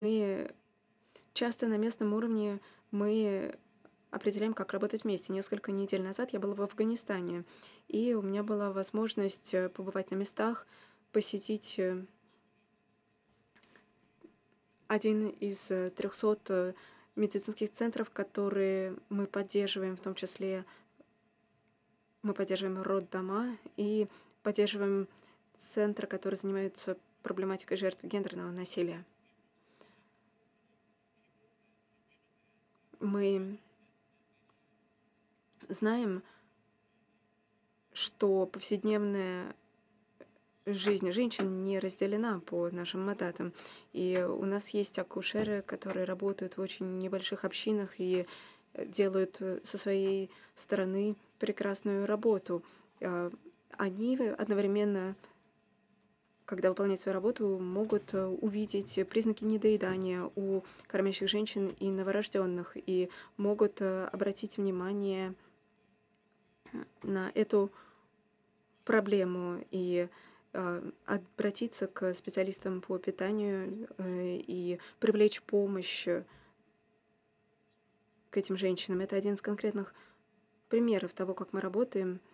Мы часто на местном уровне мы определяем, как работать вместе. Несколько недель назад я была в Афганистане, и у меня была возможность побывать на местах, посетить один из 300 медицинских центров, которые мы поддерживаем, в том числе мы поддерживаем роддома и поддерживаем центры, которые занимаются проблематикой жертв гендерного насилия. Мы знаем, что повседневная жизнь женщин не разделена по нашим мандатам. И у нас есть акушеры, которые работают в очень небольших общинах и делают со своей стороны прекрасную работу. Они одновременно, когда выполняют свою работу, могут увидеть признаки недоедания у кормящих женщин и новорожденных, и могут обратить внимание на эту проблему и обратиться к специалистам по питанию и привлечь помощь к этим женщинам. Это один из конкретных примеров того, как мы работаем.